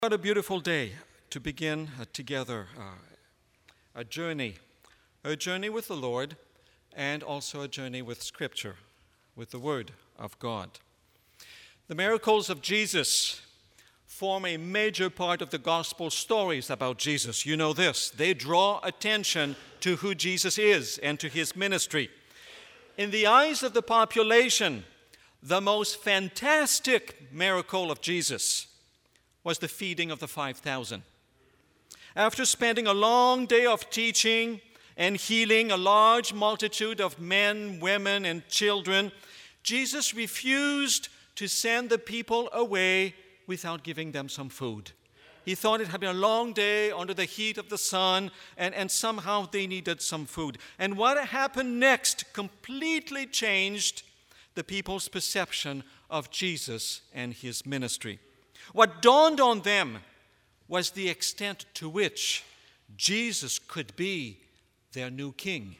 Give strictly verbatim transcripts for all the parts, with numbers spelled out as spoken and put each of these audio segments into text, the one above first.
What a beautiful day to begin uh, together uh, a journey, a journey with the Lord, and also a journey with Scripture, with the Word of God. The miracles of Jesus form a major part of the gospel stories about Jesus. You know this. They draw attention to who Jesus is and to his ministry. In the eyes of the population, the most fantastic miracle of Jesus was the feeding of the five thousand. After spending a long day of teaching and healing a large multitude of men, women, and children, Jesus refused to send the people away without giving them some food. He thought it had been a long day under the heat of the sun, and, and somehow they needed some food. And what happened next completely changed the people's perception of Jesus and his ministry. What dawned on them was the extent to which Jesus could be their new king.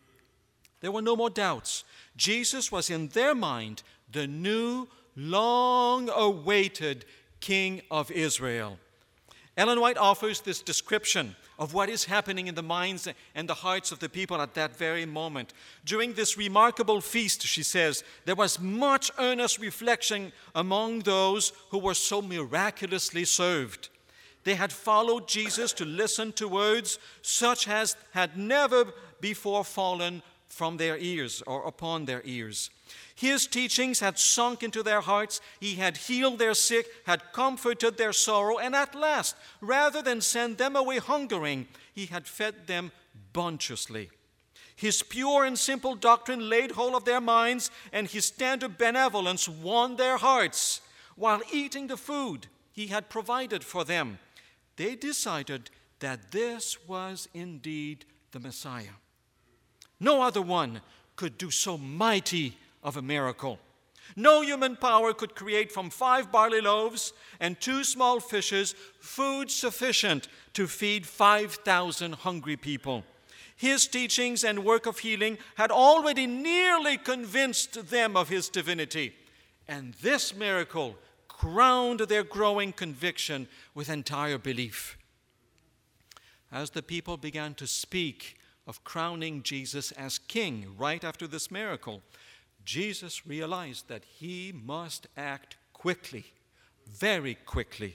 There were no more doubts. Jesus was in their mind the new, long-awaited King of Israel. Ellen White offers this description of what is happening in the minds and the hearts of the people at that very moment. During this remarkable feast, she says, there was much earnest reflection among those who were so miraculously served. They had followed Jesus to listen to words such as had never before fallen from their ears or upon their ears. His teachings had sunk into their hearts. He had healed their sick, had comforted their sorrow, and at last, rather than send them away hungering, he had fed them bounteously. His pure and simple doctrine laid hold of their minds, and his tender benevolence won their hearts. While eating the food he had provided for them, they decided that this was indeed the Messiah. No other one could do so mighty of a miracle. No human power could create from five barley loaves and two small fishes food sufficient to feed five thousand hungry people. His teachings and work of healing had already nearly convinced them of his divinity, and this miracle crowned their growing conviction with entire belief. As the people began to speak of crowning Jesus as king right after this miracle, Jesus realized that he must act quickly, very quickly.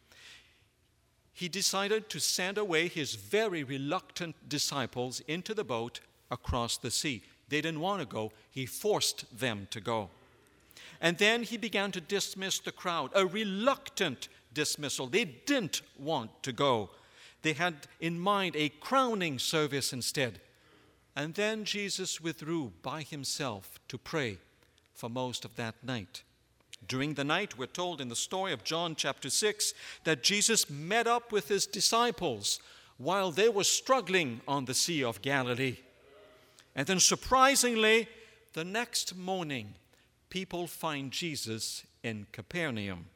He decided to send away his very reluctant disciples into the boat across the sea. They didn't want to go. He forced them to go. And then he began to dismiss the crowd, a reluctant dismissal. They didn't want to go. They had in mind a crowning service instead. And then Jesus withdrew by himself to pray for most of that night. During the night, we're told in the story of John chapter six that Jesus met up with his disciples while they were struggling on the Sea of Galilee. And then surprisingly, the next morning, people find Jesus in Capernaum.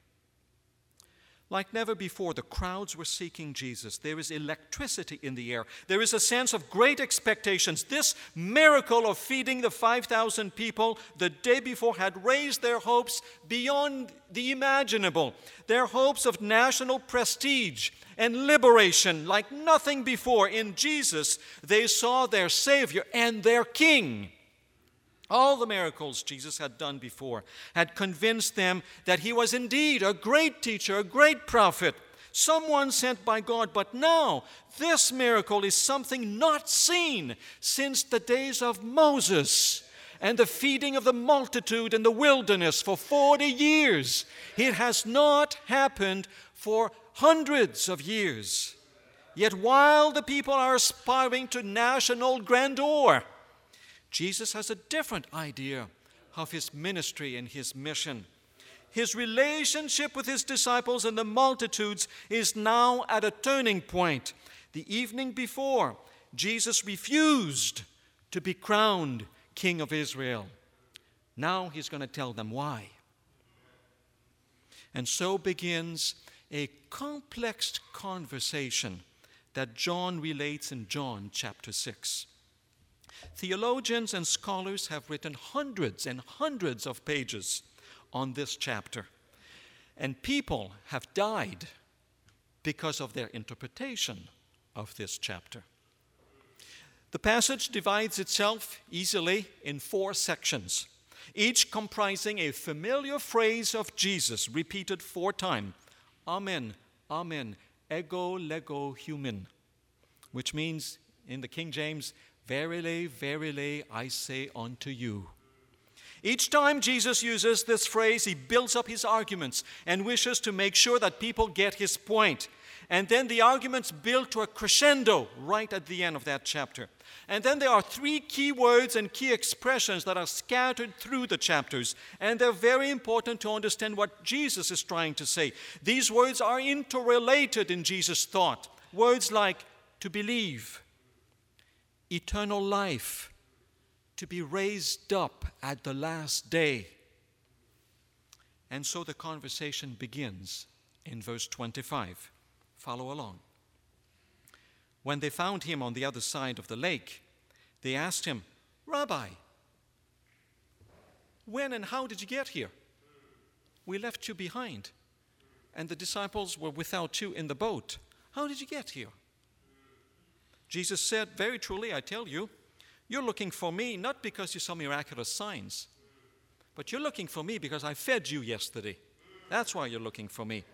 Like never before, the crowds were seeking Jesus. There is electricity in the air. There is a sense of great expectations. This miracle of feeding the five thousand people the day before had raised their hopes beyond the imaginable. Their hopes of national prestige and liberation like nothing before. In Jesus, they saw their Savior and their King. All the miracles Jesus had done before had convinced them that he was indeed a great teacher, a great prophet, someone sent by God. But now, this miracle is something not seen since the days of Moses and the feeding of the multitude in the wilderness for forty years. It has not happened for hundreds of years. Yet while the people are aspiring to national grandeur, Jesus has a different idea of his ministry and his mission. His relationship with his disciples and the multitudes is now at a turning point. The evening before, Jesus refused to be crowned King of Israel. Now he's going to tell them why. And so begins a complex conversation that John relates in John chapter six. Theologians and scholars have written hundreds and hundreds of pages on this chapter. And people have died because of their interpretation of this chapter. The passage divides itself easily in four sections, each comprising a familiar phrase of Jesus repeated four times. Amen, amen, ego, lego, human, which means in the King James, verily, verily, I say unto you. Each time Jesus uses this phrase, he builds up his arguments and wishes to make sure that people get his point. And then the arguments build to a crescendo right at the end of that chapter. And then there are three key words and key expressions that are scattered through the chapters. And they're very important to understand what Jesus is trying to say. These words are interrelated in Jesus' thought. Words like to believe, eternal life, to be raised up at the last day. And so the conversation begins in verse twenty-five. Follow along. When they found him on the other side of the lake, they asked him, Rabbi, when and how did you get here? We left you behind, and the disciples were without you in the boat. How did you get here? Jesus said, very truly, I tell you, you're looking for me not because you saw miraculous signs, but you're looking for me because I fed you yesterday. That's why you're looking for me.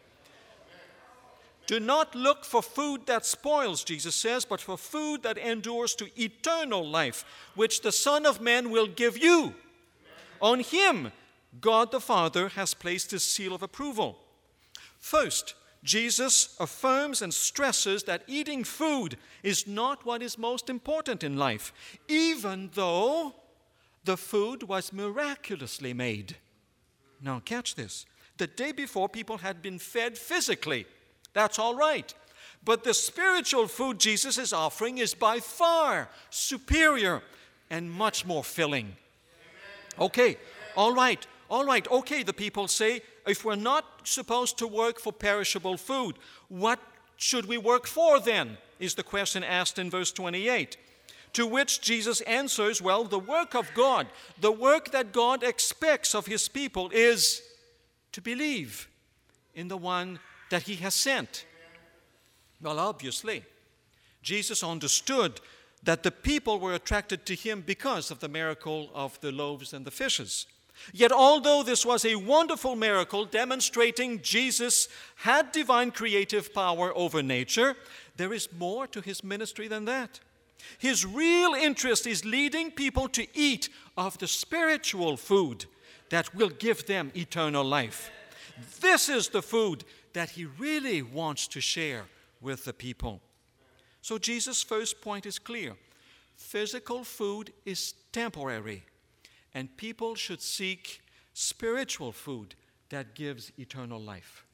Do not look for food that spoils, Jesus says, but for food that endures to eternal life, which the Son of Man will give you. On him, God the Father has placed his seal of approval. First, Jesus affirms and stresses that eating food is not what is most important in life, even though the food was miraculously made. Now, catch this. The day before, people had been fed physically. That's all right. But the spiritual food Jesus is offering is by far superior and much more filling. Okay, all right, all right. Okay, the people say, if we're not supposed to work for perishable food, what should we work for then? Is the question asked in verse twenty-eight. To which Jesus answers, well, the work of God, the work that God expects of his people is to believe in the one that he has sent. Well, obviously, Jesus understood that the people were attracted to him because of the miracle of the loaves and the fishes. Yet, although this was a wonderful miracle demonstrating Jesus had divine creative power over nature, there is more to his ministry than that. His real interest is leading people to eat of the spiritual food that will give them eternal life. This is the food that he really wants to share with the people. So Jesus' first point is clear. Physical food is temporary, and people should seek spiritual food that gives eternal life.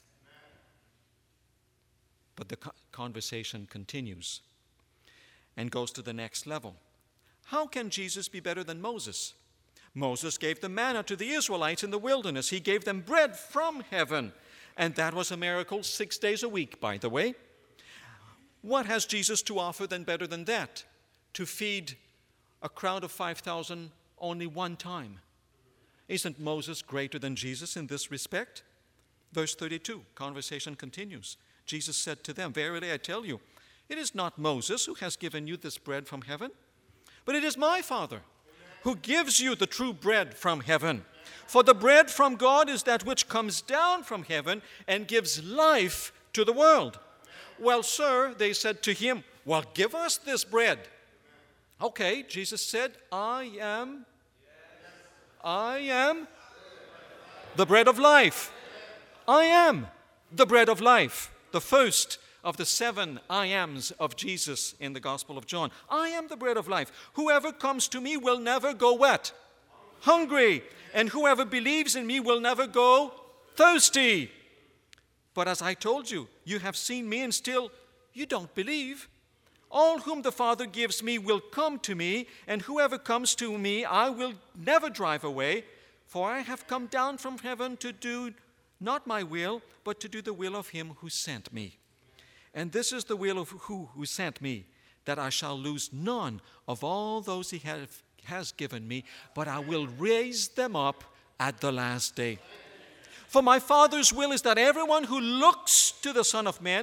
But the conversation continues and goes to the next level. How can Jesus be better than Moses? Moses gave the manna to the Israelites in the wilderness. He gave them bread from heaven. And that was a miracle six days a week, by the way. What has Jesus to offer then better than that? To feed a crowd of five thousand only one time. Isn't Moses greater than Jesus in this respect? Verse thirty-two, conversation continues. Jesus said to them, verily I tell you, it is not Moses who has given you this bread from heaven, but it is my Father who gives you the true bread from heaven. For the bread from God is that which comes down from heaven and gives life to the world. Well, sir, they said to him, well, give us this bread. Okay, Jesus said, I am, I am the bread of life. I am the bread of life. The first of the seven I ams of Jesus in the Gospel of John. I am the bread of life. Whoever comes to me will never go what? Hungry. And whoever believes in me will never go thirsty. But as I told you, you have seen me and still you don't believe. All whom the Father gives me will come to me, and whoever comes to me I will never drive away. For I have come down from heaven to do not my will, but to do the will of him who sent me. And this is the will of who who sent me, that I shall lose none of all those he have, has given me, but I will raise them up at the last day. For my Father's will is that everyone who looks to the Son of Man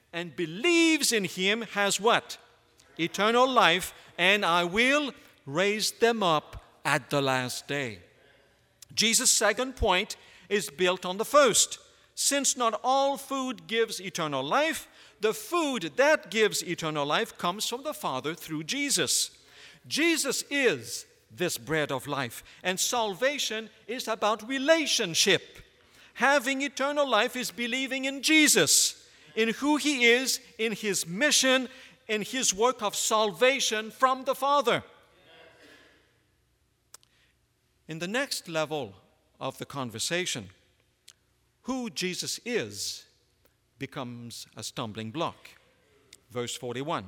and believes in him has what? Eternal life, and I will raise them up at the last day. Jesus' second point is built on the first. Since not all food gives eternal life, the food that gives eternal life comes from the Father through Jesus. Jesus is this bread of life, and salvation is about relationship. Having eternal life is believing in Jesus, in who he is, in his mission, in his work of salvation from the Father. In the next level of the conversation, who Jesus is becomes a stumbling block. Verse forty-one.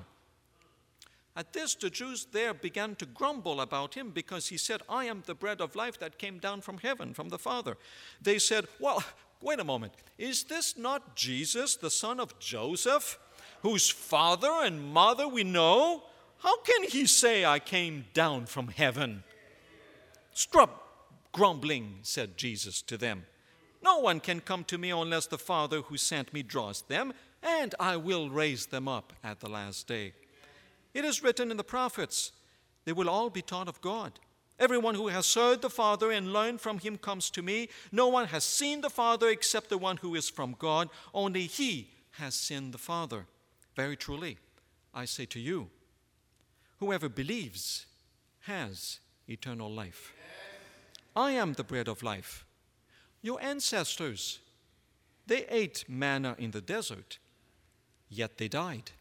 At this, the Jews there began to grumble about him because he said, I am the bread of life that came down from heaven, from the Father. They said, well, wait a moment. Is this not Jesus, the son of Joseph, whose father and mother we know? How can he say, I came down from heaven? Stop grumbling, said Jesus to them. No one can come to me unless the Father who sent me draws them, and I will raise them up at the last day. It is written in the prophets, they will all be taught of God. Everyone who has heard the Father and learned from him comes to me. No one has seen the Father except the one who is from God. Only he has seen the Father. Very truly, I say to you, whoever believes has eternal life. I am the bread of life. Your ancestors, they ate manna in the desert, yet they died.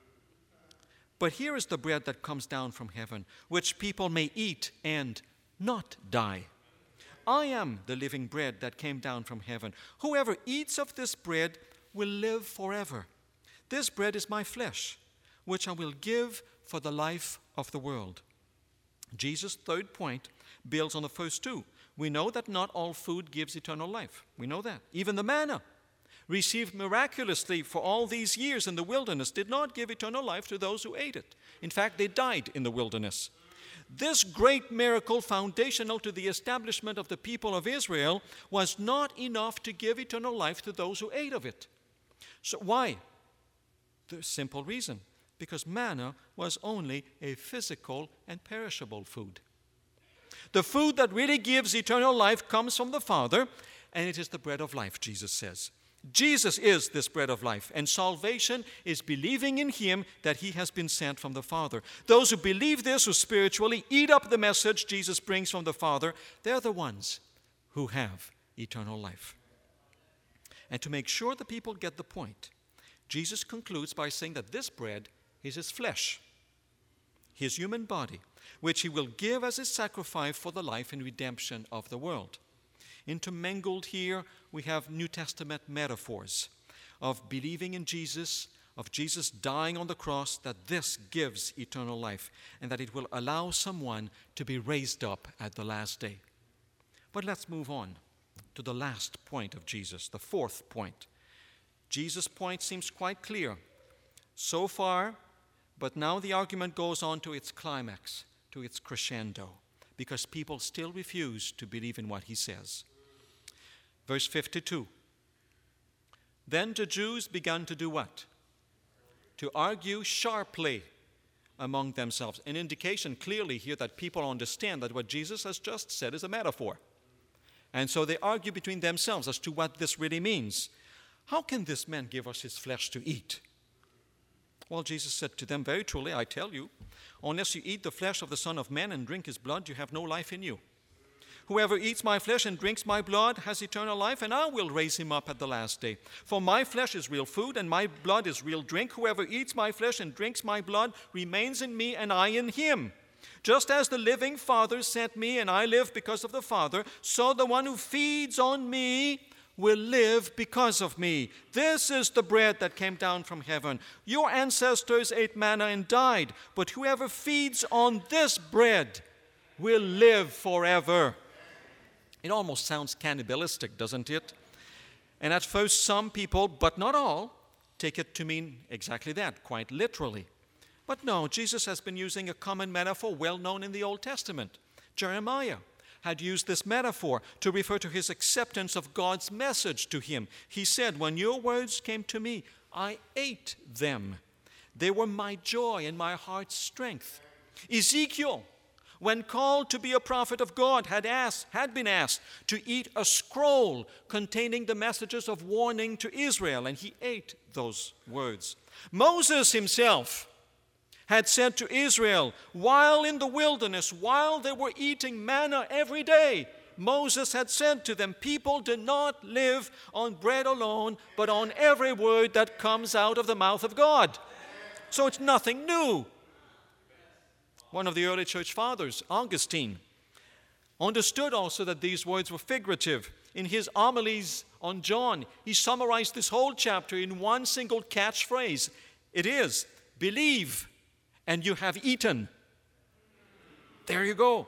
But here is the bread that comes down from heaven, which people may eat and not die. I am the living bread that came down from heaven. Whoever eats of this bread will live forever. This bread is my flesh, which I will give for the life of the world. Jesus' third point builds on the first two. We know that not all food gives eternal life. We know that. Even the manna, received miraculously for all these years in the wilderness, did not give eternal life to those who ate it. In fact, they died in the wilderness. This great miracle, foundational to the establishment of the people of Israel, was not enough to give eternal life to those who ate of it. So why? The simple reason, because manna was only a physical and perishable food. The food that really gives eternal life comes from the Father, and it is the bread of life, Jesus says. Jesus is this bread of life, and salvation is believing in him that he has been sent from the Father. Those who believe this, who spiritually eat up the message Jesus brings from the Father, they're the ones who have eternal life. And to make sure the people get the point, Jesus concludes by saying that this bread is his flesh, his human body, which he will give as a sacrifice for the life and redemption of the world. Intermingled here, we have New Testament metaphors of believing in Jesus, of Jesus dying on the cross, that this gives eternal life, and that it will allow someone to be raised up at the last day. But let's move on to the last point of Jesus, the fourth point. Jesus' point seems quite clear so far, but now the argument goes on to its climax, to its crescendo, because people still refuse to believe in what he says. Verse fifty-two. Then the Jews began to do what? To argue sharply among themselves. An indication clearly here that people understand that what Jesus has just said is a metaphor. And so they argue between themselves as to what this really means. How can this man give us his flesh to eat? Well, Jesus said to them, very truly, I tell you, unless you eat the flesh of the Son of Man and drink his blood, you have no life in you. Whoever eats my flesh and drinks my blood has eternal life, and I will raise him up at the last day. For my flesh is real food, and my blood is real drink. Whoever eats my flesh and drinks my blood remains in me, and I in him. Just as the living Father sent me, and I live because of the Father, so the one who feeds on me will live because of me. This is the bread that came down from heaven. Your ancestors ate manna and died, but whoever feeds on this bread will live forever. It almost sounds cannibalistic, doesn't it? And at first, some people, but not all, take it to mean exactly that, quite literally. But no, Jesus has been using a common metaphor well known in the Old Testament. Jeremiah had used this metaphor to refer to his acceptance of God's message to him. He said, when your words came to me, I ate them. They were my joy and my heart's strength. Ezekiel, when called to be a prophet of God, had asked, had been asked to eat a scroll containing the messages of warning to Israel, and he ate those words. Moses himself had said to Israel, while in the wilderness, while they were eating manna every day, Moses had said to them, people do not live on bread alone, but on every word that comes out of the mouth of God. So it's nothing new. One of the early church fathers, Augustine, understood also that these words were figurative. In his homilies on John, he summarized this whole chapter in one single catchphrase. It is, believe and you have eaten. There you go.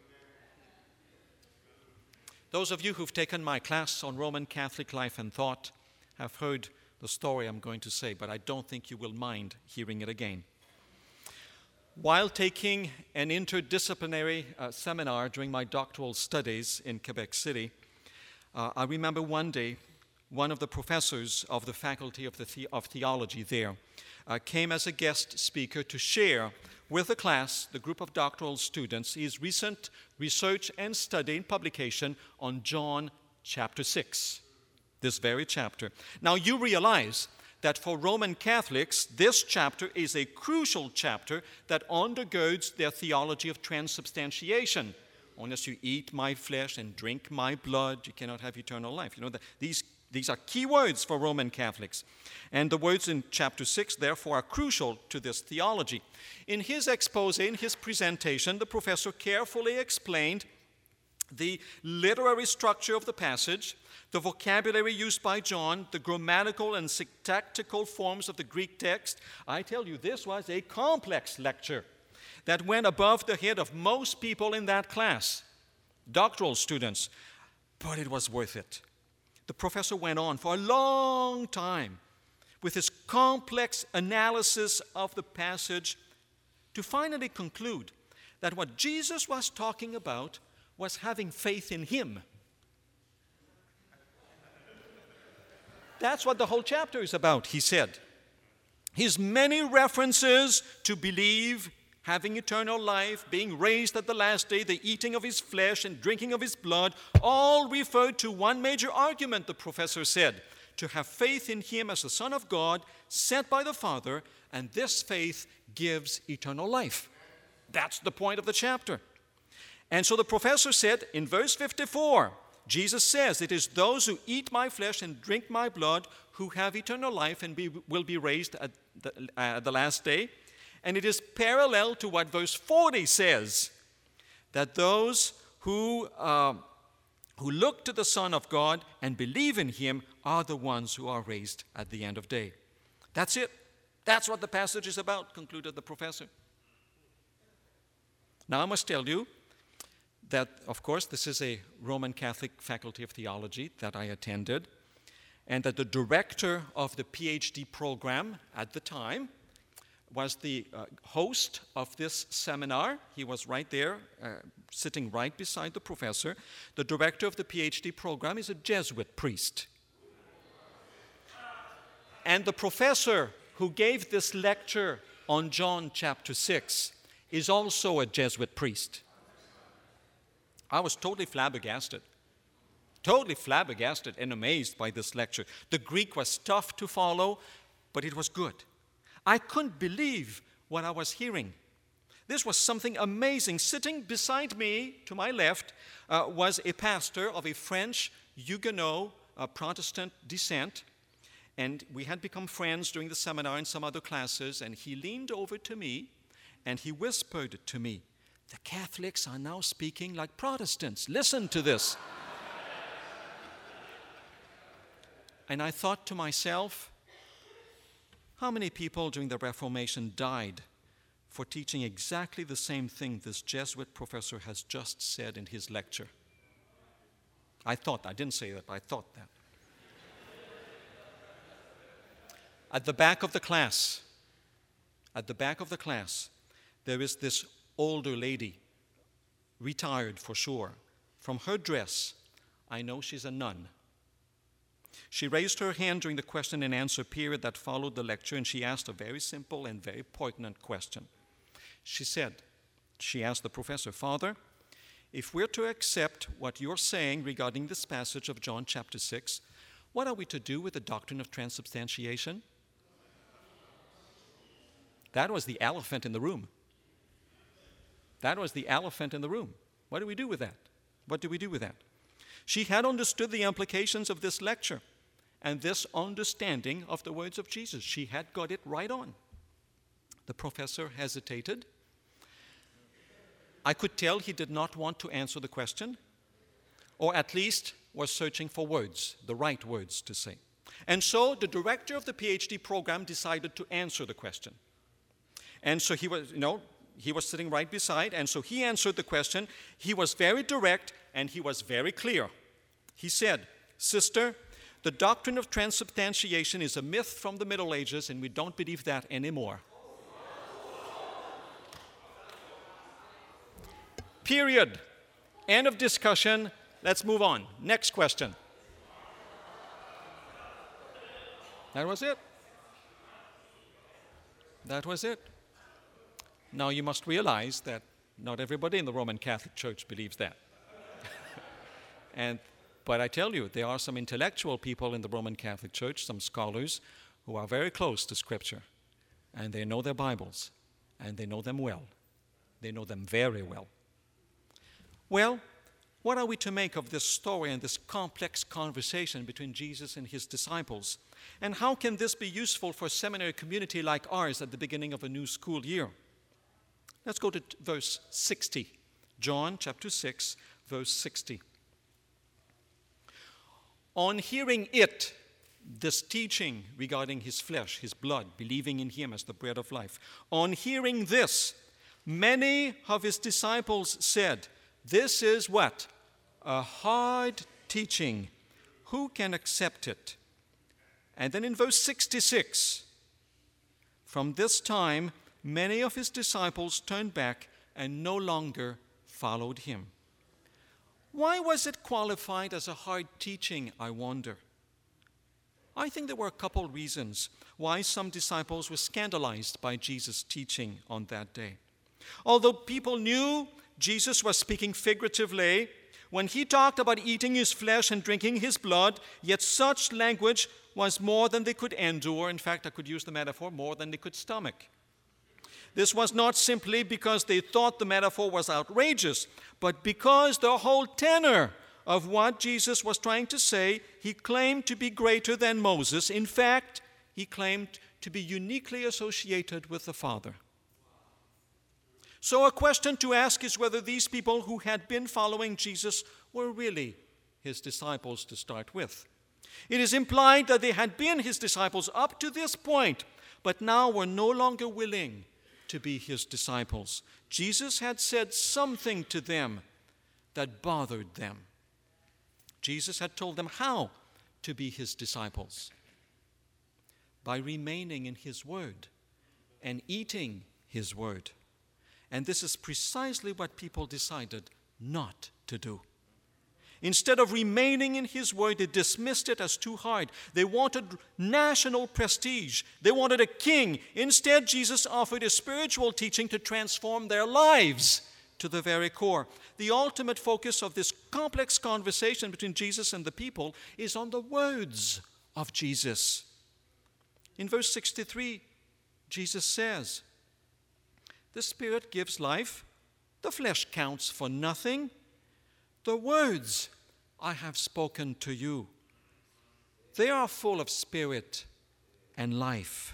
Those of you who've taken my class on Roman Catholic life and thought have heard the story I'm going to say, but I don't think you will mind hearing it again. While taking an interdisciplinary uh, seminar during my doctoral studies in Quebec City, uh, I remember one day one of the professors of the Faculty of, the the- of Theology there uh, came as a guest speaker to share with the class, the group of doctoral students, his recent research and study and publication on John chapter six, this very chapter. Now you realize that for Roman Catholics, this chapter is a crucial chapter that undergirds their theology of transubstantiation. Unless you eat my flesh and drink my blood, you cannot have eternal life. You know, that these, these are key words for Roman Catholics. And the words in chapter six, therefore, are crucial to this theology. In his expose, in his presentation, the professor carefully explained the literary structure of the passage, the vocabulary used by John, the grammatical and syntactical forms of the Greek text. I tell you, this was a complex lecture that went above the head of most people in that class, doctoral students, but it was worth it. The professor went on for a long time with his complex analysis of the passage to finally conclude that what Jesus was talking about was having faith in him. That's what the whole chapter is about, he said. His many references to believe, having eternal life, being raised at the last day, the eating of his flesh and drinking of his blood, all referred to one major argument, the professor said, to have faith in him as the Son of God, sent by the Father, and this faith gives eternal life. That's the point of the chapter. And so the professor said in verse fifty-four, Jesus says, it is those who eat my flesh and drink my blood who have eternal life and be, will be raised at the, uh, the last day. And it is parallel to what verse forty says, that those who, uh, who look to the Son of God and believe in him are the ones who are raised at the end of day. That's it. That's what the passage is about, concluded the professor. Now I must tell you that, of course, this is a Roman Catholic Faculty of Theology that I attended, and that the director of the PhD program at the time was the uh, host of this seminar. He was right there, uh, sitting right beside the professor. The director of the PhD program is a Jesuit priest. And the professor who gave this lecture on John chapter six is also a Jesuit priest. I was totally flabbergasted, totally flabbergasted and amazed by this lecture. The Greek was tough to follow, but it was good. I couldn't believe what I was hearing. This was something amazing. Sitting beside me, to my left, uh, was a pastor of a French Huguenot uh, Protestant descent, and we had become friends during the seminar and some other classes, and he leaned over to me, and he whispered to me, the Catholics are now speaking like Protestants. Listen to this. And I thought to myself, how many people during the Reformation died for teaching exactly the same thing this Jesuit professor has just said in his lecture? I thought, I didn't say that, but I thought that. At the back of the class, at the back of the class, there is this older lady, retired for sure. From her dress, I know she's a nun. She raised her hand during the question and answer period that followed the lecture, and she asked a very simple and very poignant question. She said, she asked the professor, "Father, if we're to accept what you're saying regarding this passage of John chapter six, what are we to do with the doctrine of transubstantiation?" That was the elephant in the room. That was the elephant in the room. What do we do with that? What do we do with that? She had understood the implications of this lecture and this understanding of the words of Jesus. She had got it right on. The professor hesitated. I could tell he did not want to answer the question, or at least was searching for words, the right words to say. And so the director of the PhD program decided to answer the question. And so he was, you know, he was sitting right beside, and so he answered the question. He was very direct, and he was very clear. He said, "Sister, the doctrine of transubstantiation is a myth from the Middle Ages, and we don't believe that anymore." Period. End of discussion. Let's move on. Next question. That was it. That was it. Now you must realize that not everybody in the Roman Catholic Church believes that. and But I tell you, there are some intellectual people in the Roman Catholic Church, some scholars, who are very close to Scripture. And they know their Bibles. And they know them well. They know them very well. Well, what are we to make of this story and this complex conversation between Jesus and his disciples? And how can this be useful for a seminary community like ours at the beginning of a new school year? Let's go to t- verse sixty. John chapter six, verse sixty. On hearing it, this teaching regarding his flesh, his blood, believing in him as the bread of life, on hearing this, many of his disciples said, "This is what? A hard teaching. Who can accept it?" And then in verse sixty-six, from this time, many of his disciples turned back and no longer followed him. Why was it qualified as a hard teaching, I wonder? I think there were a couple reasons why some disciples were scandalized by Jesus' teaching on that day. Although people knew Jesus was speaking figuratively when he talked about eating his flesh and drinking his blood, yet such language was more than they could endure. In fact, I could use the metaphor, more than they could stomach. This was not simply because they thought the metaphor was outrageous, but because the whole tenor of what Jesus was trying to say, he claimed to be greater than Moses. In fact, he claimed to be uniquely associated with the Father. So a question to ask is whether these people who had been following Jesus were really his disciples to start with. It is implied that they had been his disciples up to this point, but now were no longer willing to be his disciples. Jesus had said something to them that bothered them. Jesus had told them how to be his disciples: by remaining in his word and eating his word. And this is precisely what people decided not to do. Instead of remaining in his word, they dismissed it as too hard. They wanted national prestige. They wanted a king. Instead, Jesus offered a spiritual teaching to transform their lives to the very core. The ultimate focus of this complex conversation between Jesus and the people is on the words of Jesus. In verse sixty-three, Jesus says, "The Spirit gives life. The flesh counts for nothing. The words I have spoken to you, they are full of spirit and life."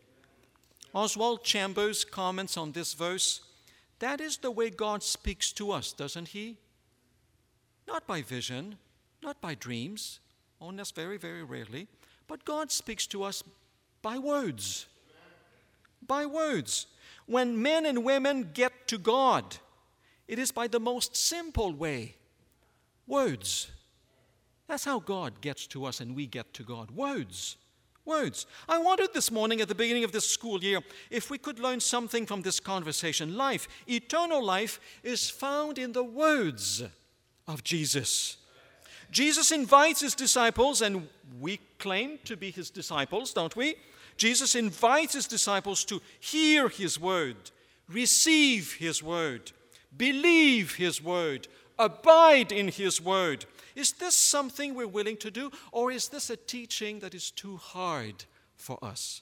Oswald Chambers comments on this verse, that is the way God speaks to us, doesn't he? Not by vision, not by dreams, oh, that's very, very rarely, but God speaks to us by words. By words. When men and women get to God, it is by the most simple way. Words. That's how God gets to us and we get to God. Words. Words. I wondered this morning at the beginning of this school year if we could learn something from this conversation. Life, eternal life, is found in the words of Jesus. Jesus invites his disciples, and we claim to be his disciples, don't we? Jesus invites his disciples to hear his word, receive his word, believe his word, abide in his word. Is this something we're willing to do, or is this a teaching that is too hard for us?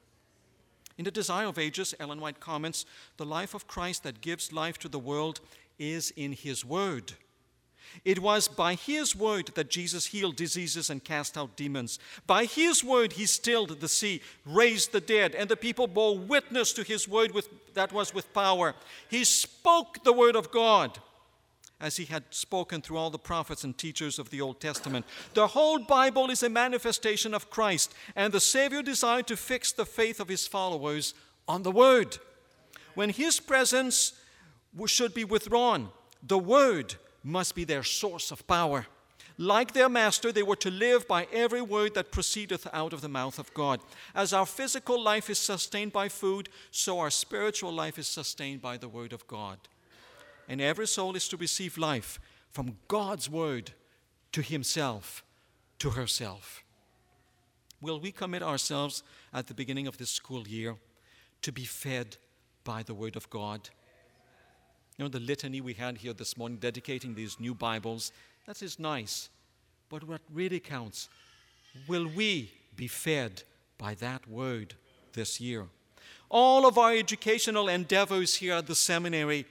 In The Desire of Ages, Ellen White comments, the life of Christ that gives life to the world is in his word. It was by his word that Jesus healed diseases and cast out demons. By his word he stilled the sea, raised the dead, and the people bore witness to his word with, that was with power. He spoke the word of God as he had spoken through all the prophets and teachers of the Old Testament. The whole Bible is a manifestation of Christ, and the Savior desired to fix the faith of his followers on the word. When his presence should be withdrawn, the word must be their source of power. Like their master, they were to live by every word that proceedeth out of the mouth of God. As our physical life is sustained by food, so our spiritual life is sustained by the word of God. And every soul is to receive life from God's word to himself, to herself. Will we commit ourselves at the beginning of this school year to be fed by the word of God? You know, the litany we had here this morning dedicating these new Bibles, that is nice. But what really counts, will we be fed by that word this year? All of our educational endeavors here at the seminary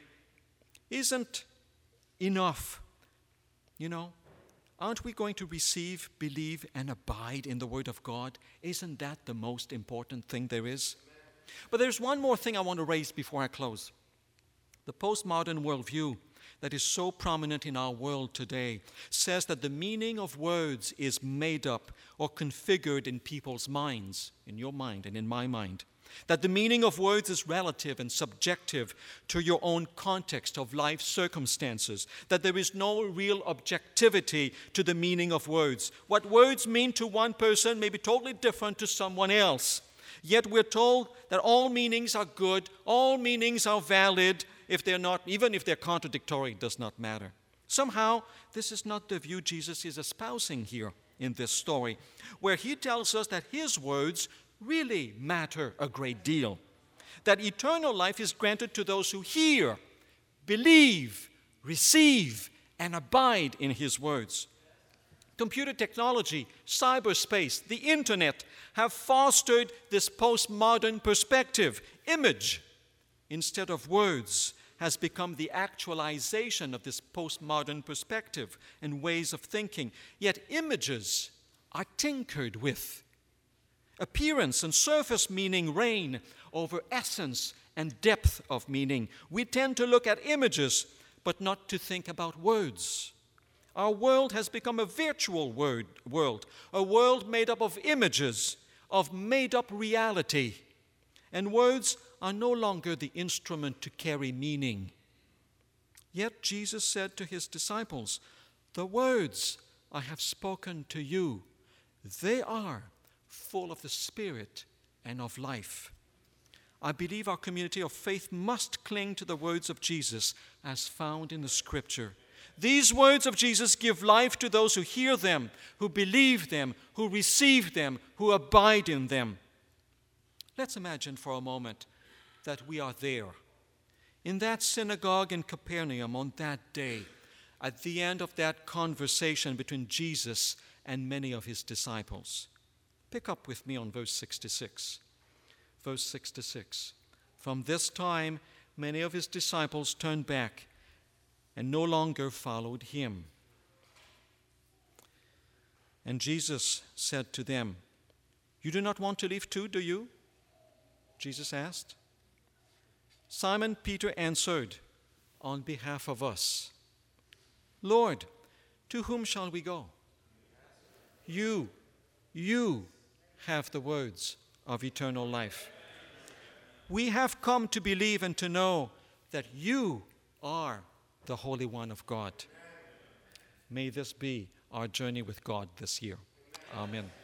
isn't enough. You know, aren't we going to receive, believe, and abide in the Word of God? Isn't that the most important thing there is? But there's one more thing I want to raise before I close. The postmodern worldview that is so prominent in our world today says that the meaning of words is made up or configured in people's minds, in your mind and in my mind. That the meaning of words is relative and subjective to your own context of life circumstances. That there is no real objectivity to the meaning of words. What words mean to one person may be totally different to someone else. Yet we're told that all meanings are good, all meanings are valid, if they're not, even if they're contradictory, it does not matter. Somehow, this is not the view Jesus is espousing here in this story, where he tells us that his words really matter a great deal. That eternal life is granted to those who hear, believe, receive, and abide in his words. Computer technology, cyberspace, the internet have fostered this postmodern perspective. Image, instead of words, has become the actualization of this postmodern perspective and ways of thinking. Yet images are tinkered with. Appearance and surface meaning reign over essence and depth of meaning. We tend to look at images, but not to think about words. Our world has become a virtual word, world, a world made up of images, of made-up reality. And words are no longer the instrument to carry meaning. Yet Jesus said to his disciples, "The words I have spoken to you, they are full of the Spirit and of life." I believe our community of faith must cling to the words of Jesus as found in the Scripture. These words of Jesus give life to those who hear them, who believe them, who receive them, who abide in them. Let's imagine for a moment that we are there, in that synagogue in Capernaum on that day, at the end of that conversation between Jesus and many of his disciples. Pick up with me on verse sixty-six. Verse sixty-six. From this time, many of his disciples turned back and no longer followed him. And Jesus said to them, "You do not want to leave too, do you?" Jesus asked. Simon Peter answered on behalf of us, "Lord, to whom shall we go? You, you have the words of eternal life. We have come to believe and to know that you are the Holy One of God." May this be our journey with God this year. Amen.